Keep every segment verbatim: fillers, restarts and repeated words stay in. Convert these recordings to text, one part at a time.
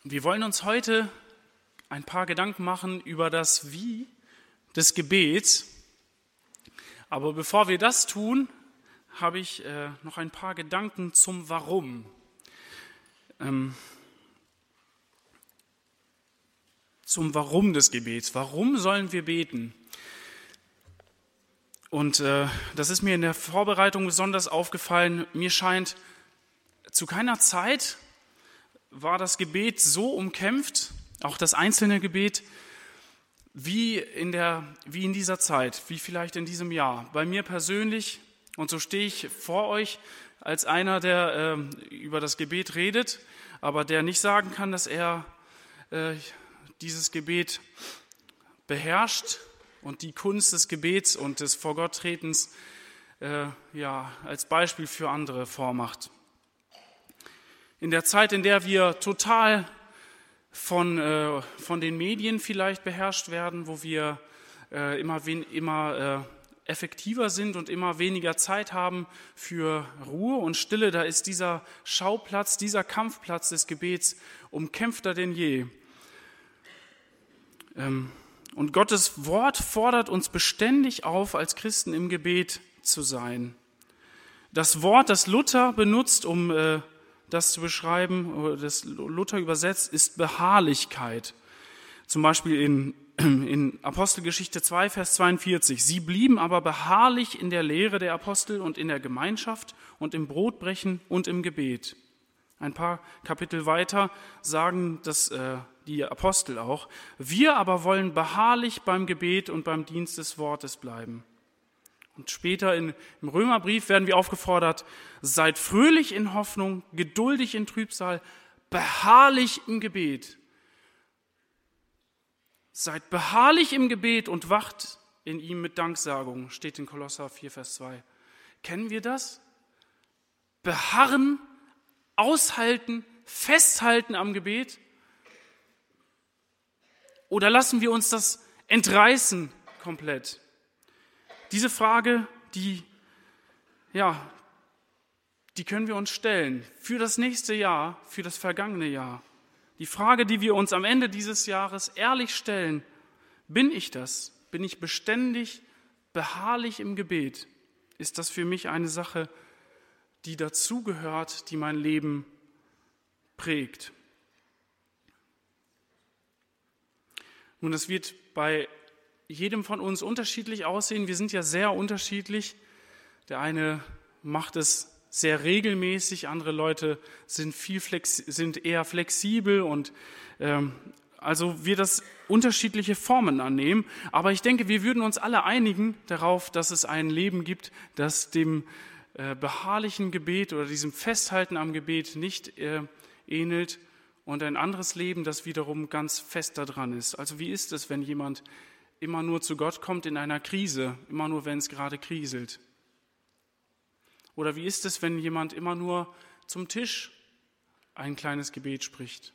Wir wollen uns heute ein paar Gedanken machen über das Wie des Gebets. Aber bevor wir das tun, habe ich äh, noch ein paar Gedanken zum Warum. Ähm, zum Warum des Gebets. Warum sollen wir beten? Und äh, das ist mir in der Vorbereitung besonders aufgefallen. Mir scheint, zu keiner Zeit war das Gebet so umkämpft, auch das einzelne Gebet, wie in, der, wie in dieser Zeit, wie vielleicht in diesem Jahr. Bei mir persönlich, und so stehe ich vor euch als einer, der äh, über das Gebet redet, aber der nicht sagen kann, dass er äh, dieses Gebet beherrscht und die Kunst des Gebets und des Vorgotttretens äh, ja, als Beispiel für andere vormacht. In der Zeit, in der wir total von, äh, von den Medien vielleicht beherrscht werden, wo wir äh, immer, wen, immer äh, effektiver sind und immer weniger Zeit haben für Ruhe und Stille, da ist dieser Schauplatz, dieser Kampfplatz des Gebets umkämpfter denn je. Ähm, und Gottes Wort fordert uns beständig auf, als Christen im Gebet zu sein. Das Wort, das Luther benutzt, um äh, das zu beschreiben, oder das Luther übersetzt, ist Beharrlichkeit. Zum Beispiel in, in Apostelgeschichte zwei, Vers zweiundvierzig. Sie blieben aber beharrlich in der Lehre der Apostel und in der Gemeinschaft und im Brotbrechen und im Gebet. Ein paar Kapitel weiter sagen das äh, die Apostel auch. Wir aber wollen beharrlich beim Gebet und beim Dienst des Wortes bleiben. Und später in, im Römerbrief werden wir aufgefordert, seid fröhlich in Hoffnung, geduldig in Trübsal, beharrlich im Gebet. Seid beharrlich im Gebet und wacht in ihm mit Danksagung, steht in Kolosser vier, Vers zwei. Kennen wir das? Beharren, aushalten, festhalten am Gebet? Oder lassen wir uns das entreißen komplett? Diese Frage, die, ja, die können wir uns stellen für das nächste Jahr, für das vergangene Jahr. Die Frage, die wir uns am Ende dieses Jahres ehrlich stellen, bin ich das? Bin ich beständig, beharrlich im Gebet? Ist das für mich eine Sache, die dazugehört, die mein Leben prägt? Nun, das wird bei jedem von uns unterschiedlich aussehen. Wir sind ja sehr unterschiedlich. Der eine macht es sehr regelmäßig, andere Leute sind, viel flex- sind eher flexibel und ähm, also wird das unterschiedliche Formen annehmen. Aber ich denke, wir würden uns alle einigen darauf, dass es ein Leben gibt, das dem äh, beharrlichen Gebet oder diesem Festhalten am Gebet nicht äh, ähnelt. Und ein anderes Leben, das wiederum ganz fest daran ist. Also wie ist es, wenn jemand immer nur zu Gott kommt in einer Krise, immer nur, wenn es gerade kriselt? Oder wie ist es, wenn jemand immer nur zum Tisch ein kleines Gebet spricht?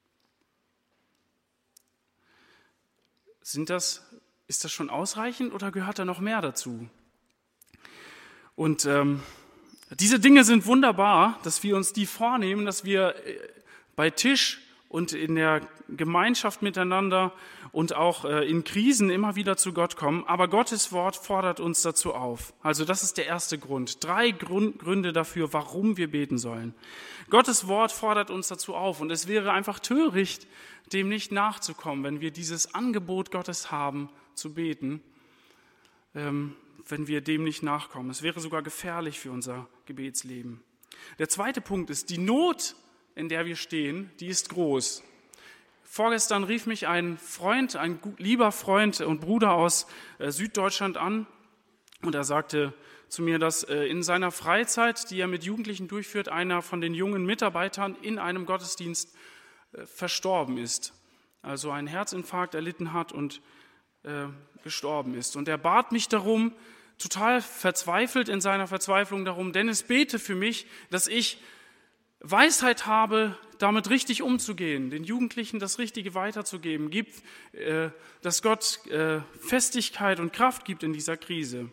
Sind das, ist das schon ausreichend oder gehört da noch mehr dazu? Und ähm, diese Dinge sind wunderbar, dass wir uns die vornehmen, dass wir bei Tisch und in der Gemeinschaft miteinander und auch in Krisen immer wieder zu Gott kommen. Aber Gottes Wort fordert uns dazu auf. Also das ist der erste Grund. Drei Grund, Gründe dafür, warum wir beten sollen. Gottes Wort fordert uns dazu auf. Und es wäre einfach töricht, dem nicht nachzukommen, wenn wir dieses Angebot Gottes haben, zu beten, ähm, wenn wir dem nicht nachkommen. Es wäre sogar gefährlich für unser Gebetsleben. Der zweite Punkt ist, die Not, in der wir stehen, die ist groß. Vorgestern rief mich ein Freund, ein lieber Freund und Bruder aus Süddeutschland an und er sagte zu mir, dass in seiner Freizeit, die er mit Jugendlichen durchführt, einer von den jungen Mitarbeitern in einem Gottesdienst verstorben ist. Also einen Herzinfarkt erlitten hat und äh, gestorben ist. Und er bat mich darum, total verzweifelt in seiner Verzweiflung darum, Dennis, bete für mich, dass ich Weisheit habe, damit richtig umzugehen, den Jugendlichen das Richtige weiterzugeben, gibt, äh, dass Gott äh, Festigkeit und Kraft gibt in dieser Krise.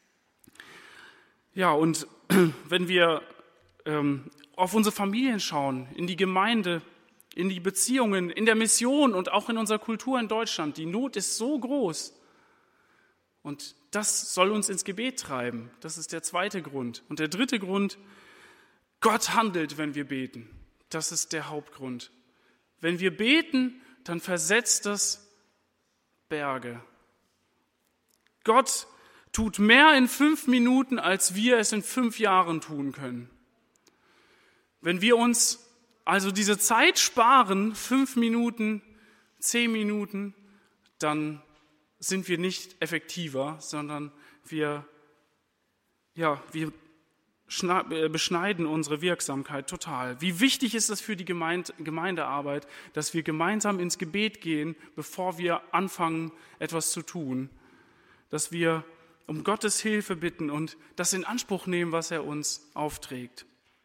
Ja, und wenn wir ähm, auf unsere Familien schauen, in die Gemeinde, in die Beziehungen, in der Mission und auch in unserer Kultur in Deutschland. Die Not ist so groß. Und das soll uns ins Gebet treiben. Das ist der zweite Grund. Und der dritte Grund, Gott handelt, wenn wir beten. Das ist der Hauptgrund. Wenn wir beten, dann versetzt das Berge. Gott tut mehr in fünf Minuten, als wir es in fünf Jahren tun können. Wenn wir uns also diese Zeit sparen, fünf Minuten, zehn Minuten, dann sind wir nicht effektiver, sondern wir, ja, wir beschneiden unsere Wirksamkeit total. Wie wichtig ist es für die Gemeinde, Gemeindearbeit, dass wir gemeinsam ins Gebet gehen, bevor wir anfangen, etwas zu tun, dass wir um Gottes Hilfe bitten und das in Anspruch nehmen, was er uns aufträgt.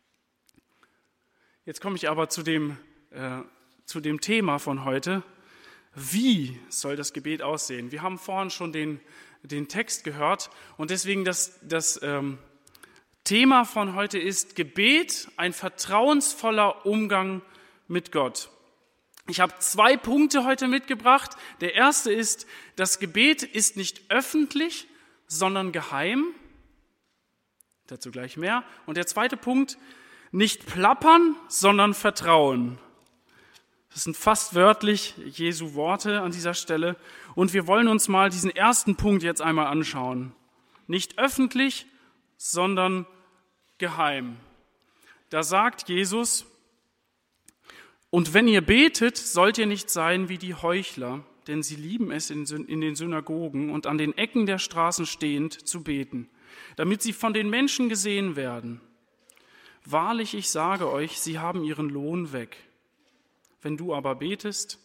Jetzt komme ich aber zu dem, äh, zu dem Thema von heute. Wie soll das Gebet aussehen? Wir haben vorhin schon den, den Text gehört und deswegen das, das ähm, Thema von heute ist Gebet, ein vertrauensvoller Umgang mit Gott. Ich habe zwei Punkte heute mitgebracht. Der erste ist, das Gebet ist nicht öffentlich, sondern geheim. Dazu gleich mehr. Und der zweite Punkt, nicht plappern, sondern vertrauen. Das sind fast wörtlich Jesu Worte an dieser Stelle. Und wir wollen uns mal diesen ersten Punkt jetzt einmal anschauen. Nicht öffentlich, sondern geheim. Da sagt Jesus, und wenn ihr betet, sollt ihr nicht sein wie die Heuchler, denn sie lieben es in den Synagogen und an den Ecken der Straßen stehend zu beten, damit sie von den Menschen gesehen werden. Wahrlich, ich sage euch, sie haben ihren Lohn weg. Wenn du aber betest,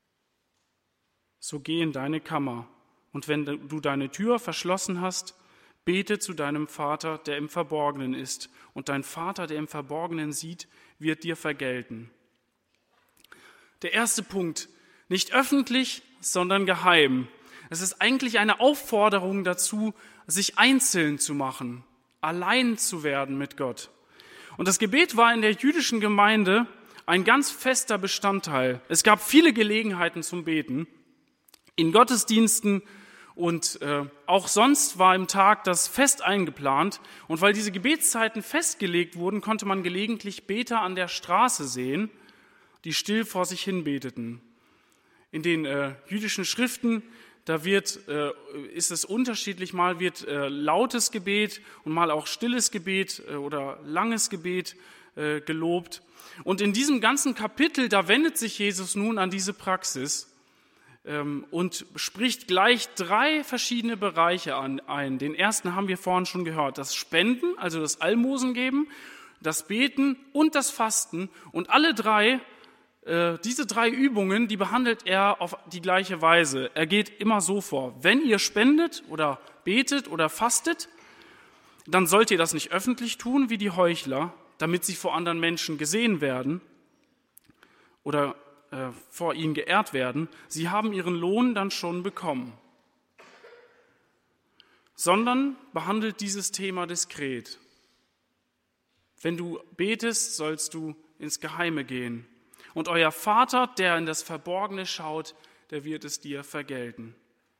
so geh in deine Kammer. Und wenn du deine Tür verschlossen hast, bete zu deinem Vater, der im Verborgenen ist. Und dein Vater, der im Verborgenen sieht, wird dir vergelten. Der erste Punkt, nicht öffentlich, sondern geheim. Es ist eigentlich eine Aufforderung dazu, sich einzeln zu machen, allein zu werden mit Gott. Und das Gebet war in der jüdischen Gemeinde ein ganz fester Bestandteil. Es gab viele Gelegenheiten zum Beten in Gottesdiensten und äh, auch sonst war im Tag das fest eingeplant. Und weil diese Gebetszeiten festgelegt wurden, konnte man gelegentlich Beter an der Straße sehen, die still vor sich hin beteten. In den äh, jüdischen Schriften, da wird, äh, ist es unterschiedlich, mal wird äh, lautes Gebet und mal auch stilles Gebet äh, oder langes Gebet äh, gelobt. Und in diesem ganzen Kapitel, da wendet sich Jesus nun an diese Praxis ähm, und spricht gleich drei verschiedene Bereiche an, ein. Den ersten haben wir vorhin schon gehört, das Spenden, also das Almosen geben, das Beten und das Fasten. Und alle drei, äh, diese drei Übungen, die behandelt er auf die gleiche Weise. Er geht immer so vor: Wenn ihr spendet oder betet oder fastet, dann sollt ihr das nicht öffentlich tun wie die Heuchler, damit sie vor anderen Menschen gesehen werden oder äh, vor ihnen geehrt werden. Sie haben ihren Lohn dann schon bekommen. Sondern behandelt dieses Thema diskret. Wenn du betest, sollst du ins Geheime gehen. Und euer Vater, der in das Verborgene schaut, der wird es dir vergelten.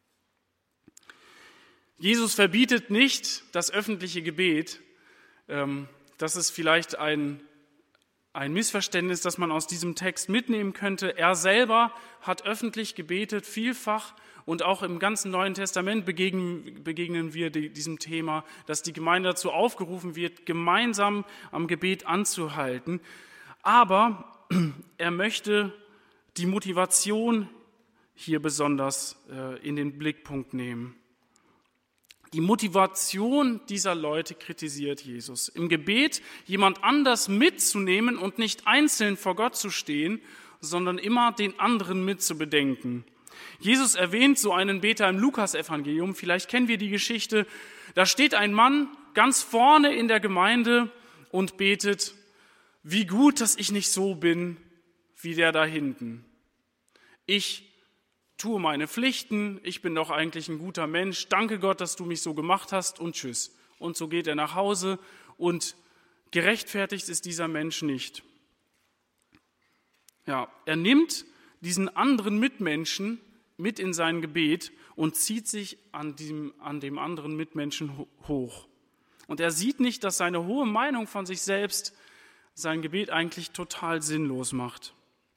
Jesus verbietet nicht das öffentliche Gebet. Ähm, Das ist vielleicht ein, ein Missverständnis, das man aus diesem Text mitnehmen könnte. Er selber hat öffentlich gebetet, vielfach, und auch im ganzen Neuen Testament begegnen, begegnen wir diesem Thema, dass die Gemeinde dazu aufgerufen wird, gemeinsam am Gebet anzuhalten. Aber er möchte die Motivation hier besonders äh, in den Blickpunkt nehmen. Die Motivation dieser Leute kritisiert Jesus. Im Gebet jemand anders mitzunehmen und nicht einzeln vor Gott zu stehen, sondern immer den anderen mitzubedenken. Jesus erwähnt so einen Beter im Lukas-Evangelium. Vielleicht kennen wir die Geschichte. Da steht ein Mann ganz vorne in der Gemeinde und betet: Wie gut, dass ich nicht so bin wie der da hinten. Ich tue meine Pflichten, ich bin doch eigentlich ein guter Mensch, danke Gott, dass du mich so gemacht hast und tschüss. Und so geht er nach Hause und gerechtfertigt ist dieser Mensch nicht. Ja, er nimmt diesen anderen Mitmenschen mit in sein Gebet und zieht sich an dem, an dem anderen Mitmenschen hoch. Und er sieht nicht, dass seine hohe Meinung von sich selbst sein Gebet eigentlich total sinnlos macht.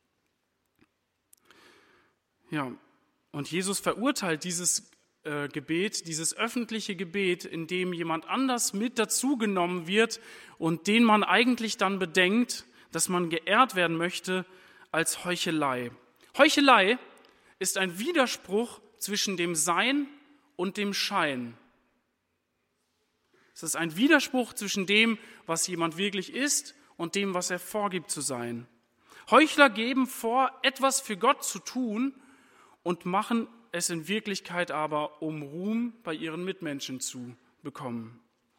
Ja, und Jesus verurteilt dieses äh, Gebet, dieses öffentliche Gebet, in dem jemand anders mit dazugenommen wird und den man eigentlich dann bedenkt, dass man geehrt werden möchte, als Heuchelei. Heuchelei ist ein Widerspruch zwischen dem Sein und dem Schein. Es ist ein Widerspruch zwischen dem, was jemand wirklich ist, und dem, was er vorgibt zu sein. Heuchler geben vor, etwas für Gott zu tun und machen es in Wirklichkeit aber, um Ruhm bei ihren Mitmenschen zu bekommen.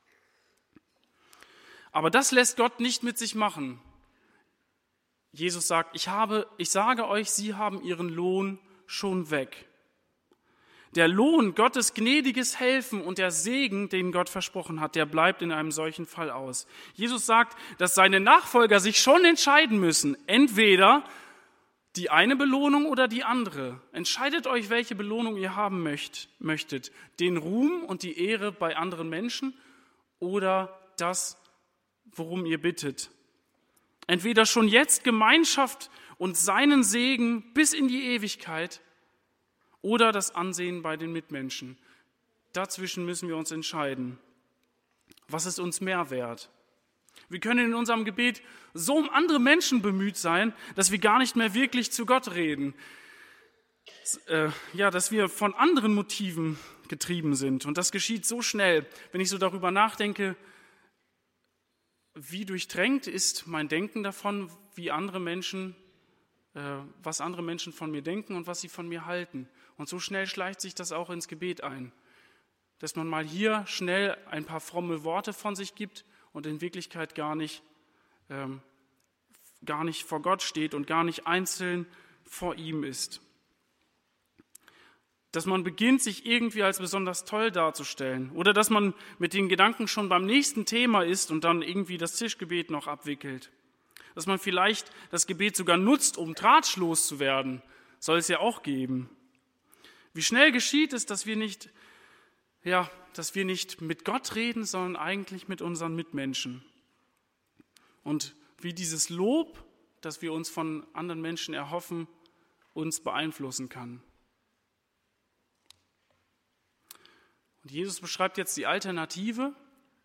Aber das lässt Gott nicht mit sich machen. Jesus sagt, ich habe, ich sage euch, sie haben ihren Lohn schon weg. Der Lohn, Gottes gnädiges Helfen und der Segen, den Gott versprochen hat, der bleibt in einem solchen Fall aus. Jesus sagt, dass seine Nachfolger sich schon entscheiden müssen, entweder die eine Belohnung oder die andere. Entscheidet euch, welche Belohnung ihr haben möcht, möchtet. Den Ruhm und die Ehre bei anderen Menschen oder das, worum ihr bittet. Entweder schon jetzt Gemeinschaft und seinen Segen bis in die Ewigkeit oder das Ansehen bei den Mitmenschen. Dazwischen müssen wir uns entscheiden. Was ist uns mehr wert? Wir können in unserem Gebet so um andere Menschen bemüht sein, dass wir gar nicht mehr wirklich zu Gott reden. Ja, dass wir von anderen Motiven getrieben sind. Und das geschieht so schnell. Wenn ich so darüber nachdenke, wie durchdrängt ist mein Denken davon, wie andere Menschen, was andere Menschen von mir denken und was sie von mir halten. Und so schnell schleicht sich das auch ins Gebet ein, dass man mal hier schnell ein paar fromme Worte von sich gibt und in Wirklichkeit gar nicht, ähm, gar nicht vor Gott steht und gar nicht einzeln vor ihm ist. Dass man beginnt, sich irgendwie als besonders toll darzustellen oder dass man mit den Gedanken schon beim nächsten Thema ist und dann irgendwie das Tischgebet noch abwickelt. Dass man vielleicht das Gebet sogar nutzt, um drahtlos zu werden, soll es ja auch geben. Wie schnell geschieht es, dass wir nicht, ja, dass wir nicht mit Gott reden, sondern eigentlich mit unseren Mitmenschen. Und wie dieses Lob, das wir uns von anderen Menschen erhoffen, uns beeinflussen kann. Und Jesus beschreibt jetzt die Alternative,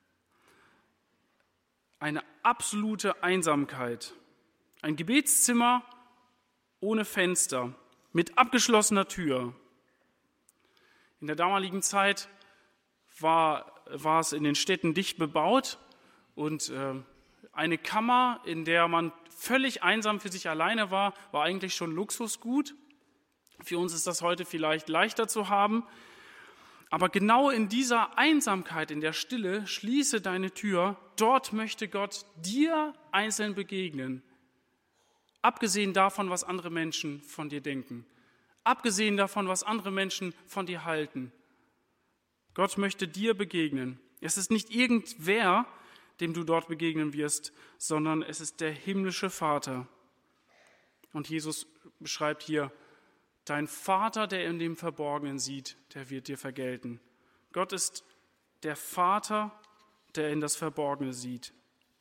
eine absolute Einsamkeit. Ein Gebetszimmer ohne Fenster, mit abgeschlossener Tür. In der damaligen Zeit war, war es in den Städten dicht bebaut und äh, eine Kammer, in der man völlig einsam für sich alleine war, war eigentlich schon Luxusgut. Für uns ist das heute vielleicht leichter zu haben. Aber genau in dieser Einsamkeit, in der Stille, schließe deine Tür. Dort möchte Gott dir einzeln begegnen. Abgesehen davon, was andere Menschen von dir denken. Abgesehen davon, was andere Menschen von dir halten. Gott möchte dir begegnen. Es ist nicht irgendwer, dem du dort begegnen wirst, sondern es ist der himmlische Vater. Und Jesus beschreibt hier, dein Vater, der in dem Verborgenen sieht, der wird dir vergelten. Gott ist der Vater, der in das Verborgene sieht.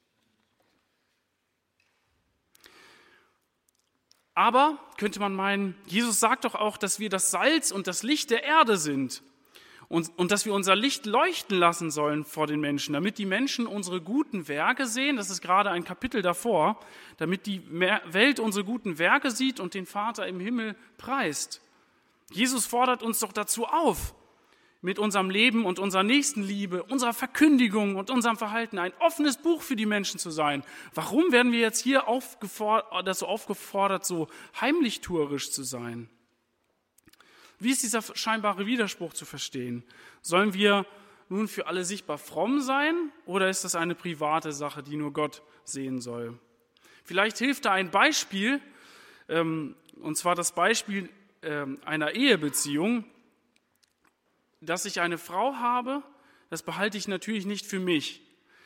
Aber, könnte man meinen, Jesus sagt doch auch, dass wir das Salz und das Licht der Erde sind und, und dass wir unser Licht leuchten lassen sollen vor den Menschen, damit die Menschen unsere guten Werke sehen, das ist gerade ein Kapitel davor, damit die Welt unsere guten Werke sieht und den Vater im Himmel preist. Jesus fordert uns doch dazu auf, mit unserem Leben und unserer Nächstenliebe, unserer Verkündigung und unserem Verhalten ein offenes Buch für die Menschen zu sein. Warum werden wir jetzt hier aufgefordert, dazu aufgefordert, so heimlichtuerisch zu sein? Wie ist dieser scheinbare Widerspruch zu verstehen? Sollen wir nun für alle sichtbar fromm sein oder ist das eine private Sache, die nur Gott sehen soll? Vielleicht hilft da ein Beispiel, und zwar das Beispiel einer Ehebeziehung. Dass ich eine Frau habe, das behalte ich natürlich nicht für mich.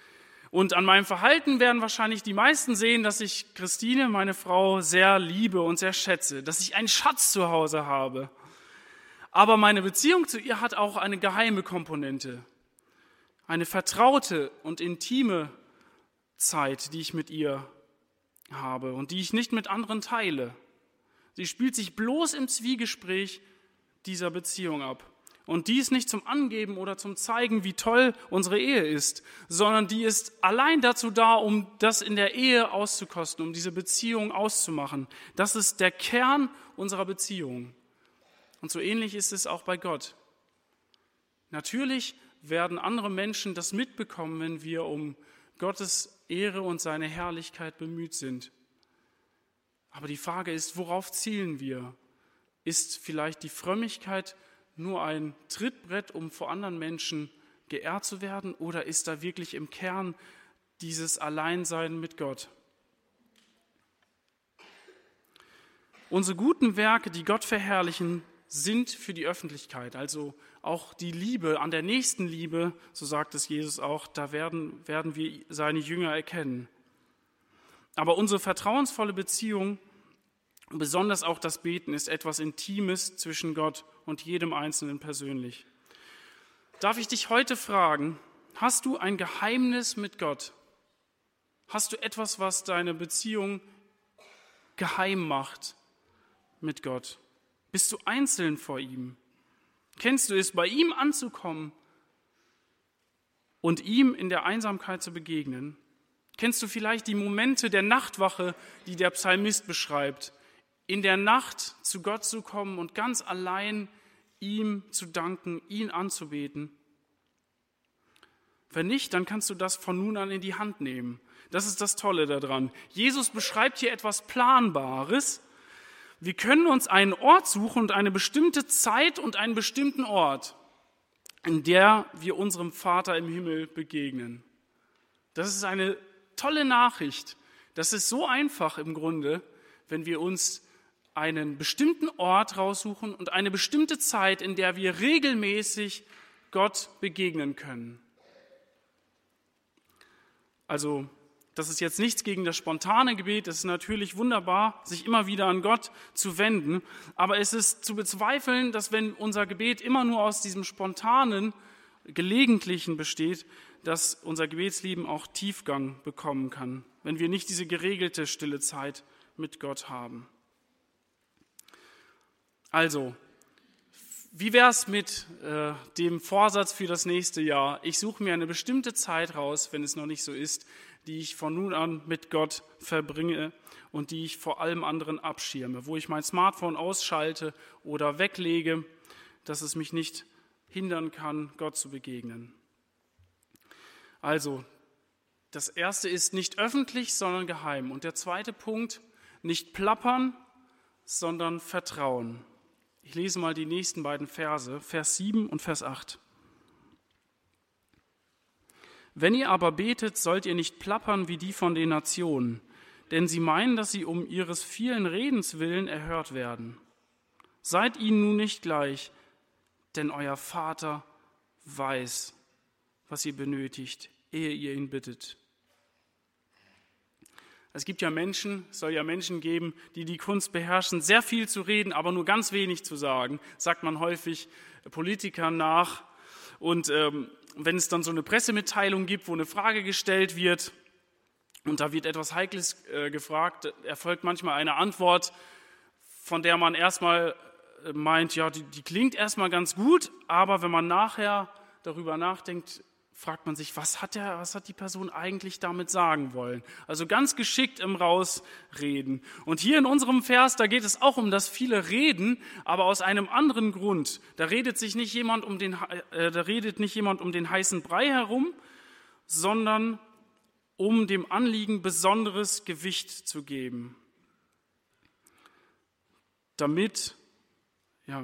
Und an meinem Verhalten werden wahrscheinlich die meisten sehen, dass ich Christine, meine Frau, sehr liebe und sehr schätze, dass ich einen Schatz zu Hause habe. Aber meine Beziehung zu ihr hat auch eine geheime Komponente, eine vertraute und intime Zeit, die ich mit ihr habe und die ich nicht mit anderen teile. Sie spielt sich bloß im Zwiegespräch dieser Beziehung ab. Und dies nicht zum Angeben oder zum Zeigen, wie toll unsere Ehe ist, sondern die ist allein dazu da, um das in der Ehe auszukosten, um diese Beziehung auszumachen. Das ist der Kern unserer Beziehung. Und so ähnlich ist es auch bei Gott. Natürlich werden andere Menschen das mitbekommen, wenn wir um Gottes Ehre und seine Herrlichkeit bemüht sind. Aber die Frage ist, worauf zielen wir? Ist vielleicht die Frömmigkeit nur ein Trittbrett, um vor anderen Menschen geehrt zu werden, oder ist da wirklich im Kern dieses Alleinsein mit Gott? Unsere guten Werke, die Gott verherrlichen, sind für die Öffentlichkeit, also auch die Liebe, an der Nächstenliebe, so sagt es Jesus auch, da werden, werden wir seine Jünger erkennen. Aber unsere vertrauensvolle Beziehung, besonders auch das Beten, ist etwas Intimes zwischen Gott und jedem Einzelnen persönlich. Darf ich dich heute fragen, hast du ein Geheimnis mit Gott? Hast du etwas, was deine Beziehung geheim macht mit Gott? Bist du einzeln vor ihm? Kennst du es, bei ihm anzukommen und ihm in der Einsamkeit zu begegnen? Kennst du vielleicht die Momente der Nachtwache, die der Psalmist beschreibt? In der Nacht zu Gott zu kommen und ganz allein ihm zu danken, ihn anzubeten? Wenn nicht, dann kannst du das von nun an in die Hand nehmen. Das ist das Tolle daran. Jesus beschreibt hier etwas Planbares. Wir können uns einen Ort suchen und eine bestimmte Zeit und einen bestimmten Ort, in der wir unserem Vater im Himmel begegnen. Das ist eine tolle Nachricht. Das ist so einfach im Grunde, wenn wir uns einen bestimmten Ort raussuchen und eine bestimmte Zeit, in der wir regelmäßig Gott begegnen können. Also, das ist jetzt nichts gegen das spontane Gebet. Es ist natürlich wunderbar, sich immer wieder an Gott zu wenden. Aber es ist zu bezweifeln, dass wenn unser Gebet immer nur aus diesem spontanen, gelegentlichen besteht, dass unser Gebetsleben auch Tiefgang bekommen kann, wenn wir nicht diese geregelte stille Zeit mit Gott haben. Also, wie wäre es mit äh, dem Vorsatz für das nächste Jahr? Ich suche mir eine bestimmte Zeit raus, wenn es noch nicht so ist, die ich von nun an mit Gott verbringe und die ich vor allem anderen abschirme, wo ich mein Smartphone ausschalte oder weglege, dass es mich nicht hindern kann, Gott zu begegnen. Also, das erste ist nicht öffentlich, sondern geheim. Und der zweite Punkt, nicht plappern, sondern vertrauen. Ich lese mal die nächsten beiden Verse, Vers sieben und Vers acht. Wenn ihr aber betet, sollt ihr nicht plappern wie die von den Nationen, denn sie meinen, dass sie um ihres vielen Redens willen erhört werden. Seid ihnen nun nicht gleich, denn euer Vater weiß, was ihr benötigt, ehe ihr ihn bittet. Es gibt ja Menschen, es soll ja Menschen geben, die die Kunst beherrschen, sehr viel zu reden, aber nur ganz wenig zu sagen, sagt man häufig Politikern nach. Und ähm, wenn es dann so eine Pressemitteilung gibt, wo eine Frage gestellt wird und da wird etwas Heikles äh, gefragt, erfolgt manchmal eine Antwort, von der man erstmal meint, ja, die, die klingt erstmal ganz gut, aber wenn man nachher darüber nachdenkt, fragt man sich, was hat der, was hat die Person eigentlich damit sagen wollen? Also ganz geschickt im Rausreden. Und hier in unserem Vers, da geht es auch um das viele Reden, aber aus einem anderen Grund. Da redet sich nicht jemand um den, äh, da redet nicht jemand um den heißen Brei herum, sondern um dem Anliegen besonderes Gewicht zu geben, damit, ja,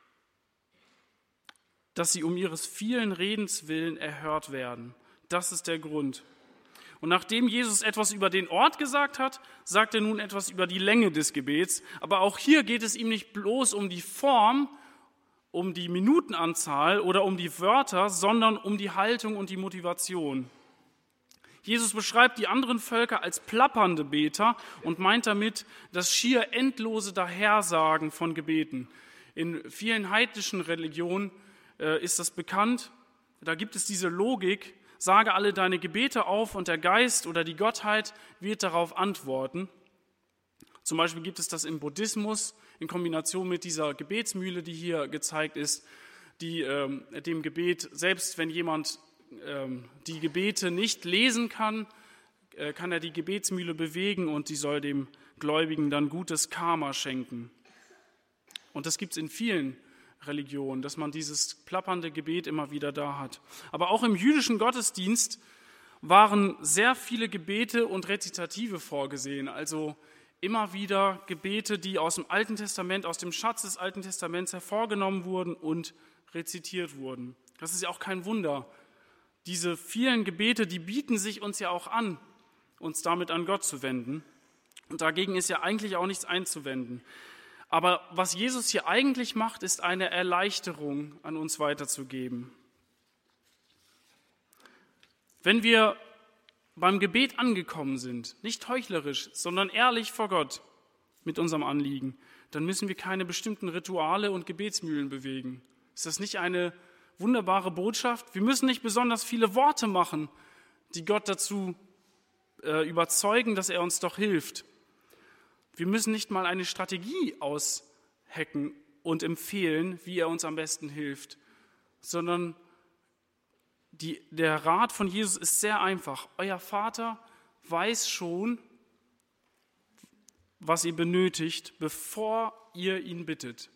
dass sie um ihres vielen Redens willen erhört werden. Das ist der Grund. Und nachdem Jesus etwas über den Ort gesagt hat, sagt er nun etwas über die Länge des Gebets. Aber auch hier geht es ihm nicht bloß um die Form, um die Minutenanzahl oder um die Wörter, sondern um die Haltung und die Motivation. Jesus beschreibt die anderen Völker als plappernde Beter und meint damit das schier endlose Dahersagen von Gebeten. In vielen heidnischen Religionen äh, ist das bekannt. Da gibt es diese Logik, sage alle deine Gebete auf und der Geist oder die Gottheit wird darauf antworten. Zum Beispiel gibt es das im Buddhismus in Kombination mit dieser Gebetsmühle, die hier gezeigt ist, die ähm, dem Gebet, selbst wenn jemand ähm, die Gebete nicht lesen kann, äh, kann er die Gebetsmühle bewegen und die soll dem Gläubigen dann gutes Karma schenken. Und das gibt es in vielen Religionen, dass man dieses plappernde Gebet immer wieder da hat. Aber auch im jüdischen Gottesdienst waren sehr viele Gebete und Rezitative vorgesehen, also immer wieder Gebete, die aus dem Alten Testament, aus dem Schatz des Alten Testaments hervorgenommen wurden und rezitiert wurden. Das ist ja auch kein Wunder. Diese vielen Gebete, die bieten sich uns ja auch an, uns damit an Gott zu wenden. Und dagegen ist ja eigentlich auch nichts einzuwenden. Aber was Jesus hier eigentlich macht, ist eine Erleichterung an uns weiterzugeben. Wenn wir beim Gebet angekommen sind, nicht heuchlerisch, sondern ehrlich vor Gott mit unserem Anliegen, dann müssen wir keine bestimmten Rituale und Gebetsmühlen bewegen. Ist das nicht eine wunderbare Botschaft? Wir müssen nicht besonders viele Worte machen, die Gott dazu äh, überzeugen, dass er uns doch hilft. Wir müssen nicht mal eine Strategie aushacken und empfehlen, wie er uns am besten hilft, sondern die, der Rat von Jesus ist sehr einfach. Euer Vater weiß schon, was ihr benötigt, bevor ihr ihn bittet.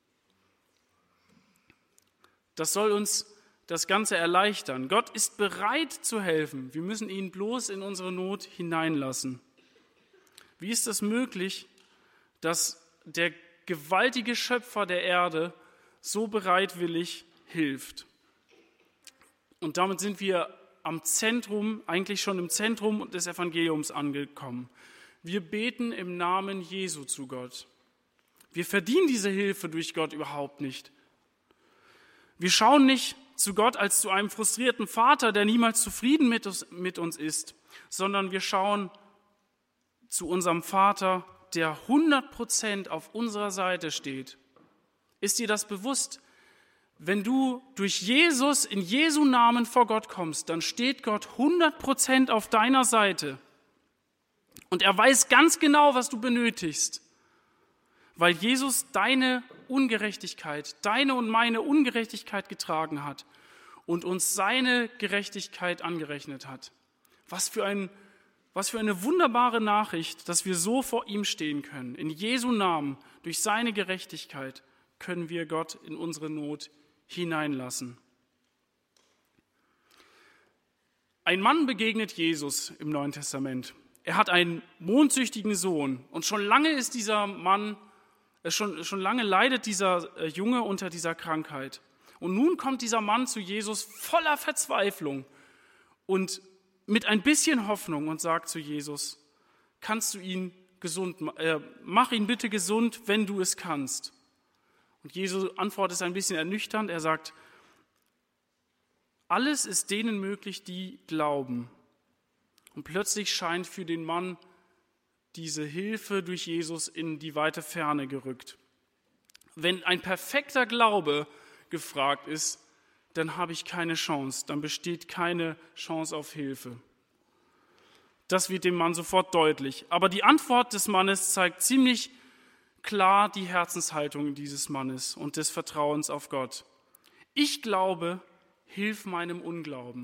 Das soll uns das Ganze erleichtern. Gott ist bereit zu helfen. Wir müssen ihn bloß in unsere Not hineinlassen. Wie ist es möglich, dass der gewaltige Schöpfer der Erde so bereitwillig hilft? Und damit sind wir am Zentrum, eigentlich schon im Zentrum des Evangeliums angekommen. Wir beten im Namen Jesu zu Gott. Wir verdienen diese Hilfe durch Gott überhaupt nicht. Wir schauen nicht zu Gott als zu einem frustrierten Vater, der niemals zufrieden mit uns ist, sondern wir schauen zu unserem Vater, der hundert Prozent auf unserer Seite steht. Ist dir das bewusst? Wenn du durch Jesus, in Jesu Namen vor Gott kommst, dann steht Gott hundert Prozent auf deiner Seite. Und er weiß ganz genau, was du benötigst, weil Jesus deine Ungerechtigkeit, deine und meine Ungerechtigkeit getragen hat und uns seine Gerechtigkeit angerechnet hat. Was für ein Was für eine wunderbare Nachricht, dass wir so vor ihm stehen können. In Jesu Namen, durch seine Gerechtigkeit, können wir Gott in unsere Not hineinlassen. Ein Mann begegnet Jesus im Neuen Testament. Er hat einen mondsüchtigen Sohn und schon lange ist dieser Mann, schon, schon lange leidet dieser Junge unter dieser Krankheit. Und nun kommt dieser Mann zu Jesus voller Verzweiflung und mit ein bisschen Hoffnung und sagt zu Jesus, kannst du ihn gesund, äh, mach ihn bitte gesund, wenn du es kannst. Und Jesu Antwort ist ein bisschen ernüchternd. Er sagt, alles ist denen möglich, die glauben. Und plötzlich scheint für den Mann diese Hilfe durch Jesus in die weite Ferne gerückt. Wenn ein perfekter Glaube gefragt ist, dann habe ich keine Chance, dann besteht keine Chance auf Hilfe. Das wird dem Mann sofort deutlich. Aber die Antwort des Mannes zeigt ziemlich klar die Herzenshaltung dieses Mannes und des Vertrauens auf Gott. Ich glaube, hilf meinem Unglauben.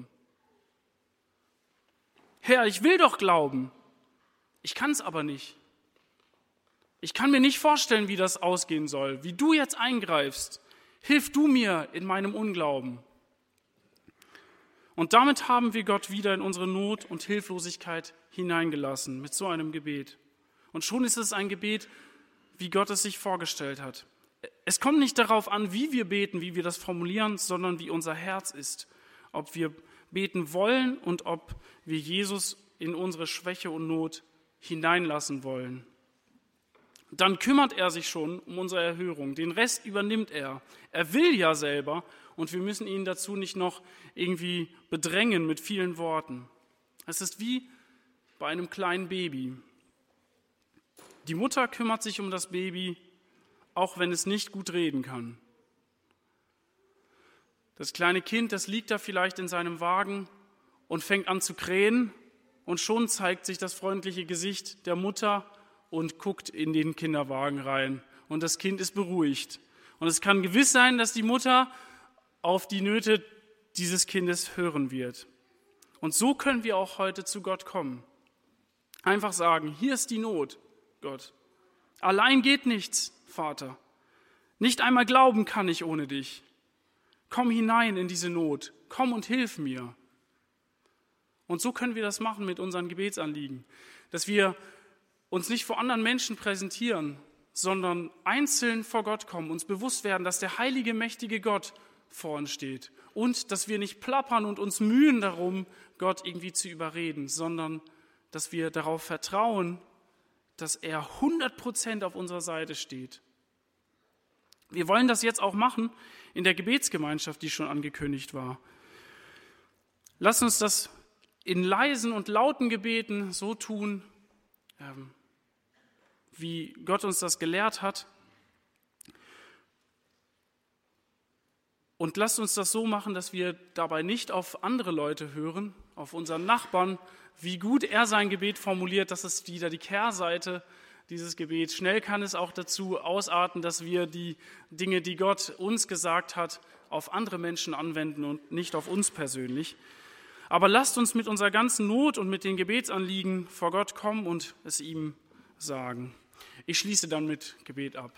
Herr, ich will doch glauben, ich kann es aber nicht. Ich kann mir nicht vorstellen, wie das ausgehen soll, wie du jetzt eingreifst. Hilf du mir in meinem Unglauben. Und damit haben wir Gott wieder in unsere Not und Hilflosigkeit hineingelassen, mit so einem Gebet. Und schon ist es ein Gebet, wie Gott es sich vorgestellt hat. Es kommt nicht darauf an, wie wir beten, wie wir das formulieren, sondern wie unser Herz ist. Ob wir beten wollen und ob wir Jesus in unsere Schwäche und Not hineinlassen wollen. Dann kümmert er sich schon um unsere Erhörung. Den Rest übernimmt er. Er will ja selber und wir müssen ihn dazu nicht noch irgendwie bedrängen mit vielen Worten. Es ist wie bei einem kleinen Baby. Die Mutter kümmert sich um das Baby, auch wenn es nicht gut reden kann. Das kleine Kind, das liegt da vielleicht in seinem Wagen und fängt an zu krähen und schon zeigt sich das freundliche Gesicht der Mutter und guckt in den Kinderwagen rein. Und das Kind ist beruhigt. Und es kann gewiss sein, dass die Mutter auf die Nöte dieses Kindes hören wird. Und so können wir auch heute zu Gott kommen. Einfach sagen, hier ist die Not, Gott. Allein geht nichts, Vater. Nicht einmal glauben kann ich ohne dich. Komm hinein in diese Not. Komm und hilf mir. Und so können wir das machen mit unseren Gebetsanliegen. Dass wir uns nicht vor anderen Menschen präsentieren, sondern einzeln vor Gott kommen, uns bewusst werden, dass der heilige, mächtige Gott vor uns steht. Und dass wir nicht plappern und uns mühen darum, Gott irgendwie zu überreden, sondern dass wir darauf vertrauen, dass er hundert Prozent auf unserer Seite steht. Wir wollen das jetzt auch machen in der Gebetsgemeinschaft, die schon angekündigt war. Lass uns das in leisen und lauten Gebeten so tun, ähm, wie Gott uns das gelehrt hat. Und lasst uns das so machen, dass wir dabei nicht auf andere Leute hören, auf unseren Nachbarn, wie gut er sein Gebet formuliert. Das ist wieder die Kehrseite dieses Gebets. Schnell kann es auch dazu ausarten, dass wir die Dinge, die Gott uns gesagt hat, auf andere Menschen anwenden und nicht auf uns persönlich. Aber lasst uns mit unserer ganzen Not und mit den Gebetsanliegen vor Gott kommen und es ihm sagen. Ich schließe dann mit Gebet ab.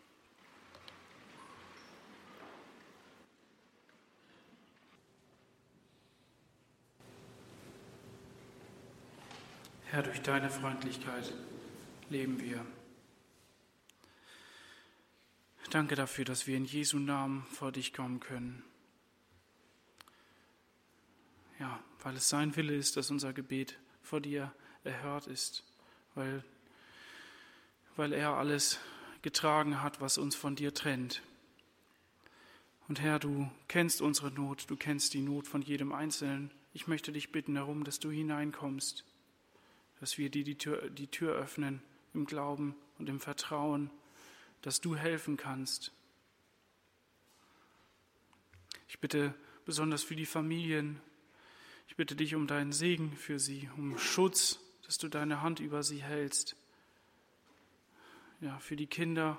Herr, durch deine Freundlichkeit leben wir. Danke dafür, dass wir in Jesu Namen vor dich kommen können. Ja, weil es sein Wille ist, dass unser Gebet vor dir erhört ist, weil, weil er alles getragen hat, was uns von dir trennt. Und Herr, du kennst unsere Not, du kennst die Not von jedem Einzelnen. Ich möchte dich bitten darum, dass du hineinkommst, dass wir dir die Tür, die Tür öffnen im Glauben und im Vertrauen, dass du helfen kannst. Ich bitte besonders für die Familien, ich bitte dich um deinen Segen für sie, um Schutz, dass du deine Hand über sie hältst. Ja, für die Kinder.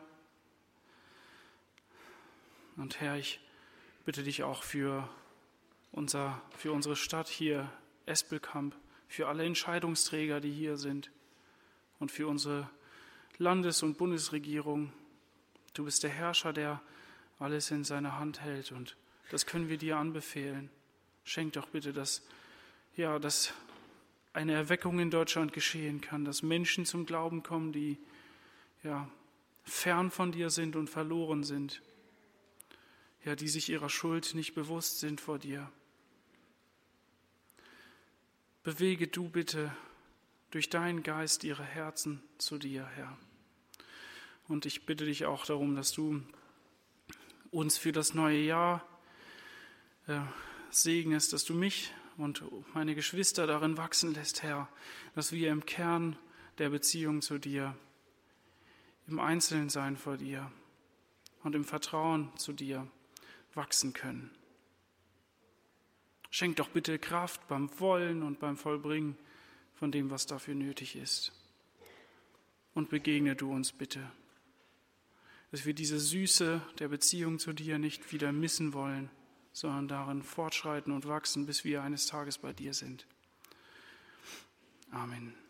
Und Herr, ich bitte dich auch für, unser, für unsere Stadt hier, Espelkamp, für alle Entscheidungsträger, die hier sind und für unsere Landes- und Bundesregierung. Du bist der Herrscher, der alles in seiner Hand hält und das können wir dir anbefehlen. Schenk doch bitte, dass, ja, dass eine Erweckung in Deutschland geschehen kann, dass Menschen zum Glauben kommen, die ja, fern von dir sind und verloren sind, ja, die sich ihrer Schuld nicht bewusst sind vor dir. Bewege du bitte durch deinen Geist ihre Herzen zu dir, Herr. Und ich bitte dich auch darum, dass du uns für das neue Jahr äh, segnest, dass du mich und meine Geschwister darin wachsen lässt, Herr, dass wir im Kern der Beziehung zu dir, im Einzelnsein vor dir und im Vertrauen zu dir wachsen können. Schenk doch bitte Kraft beim Wollen und beim Vollbringen von dem, was dafür nötig ist. Und begegne du uns bitte, dass wir diese Süße der Beziehung zu dir nicht wieder missen wollen, sondern darin fortschreiten und wachsen, bis wir eines Tages bei dir sind. Amen.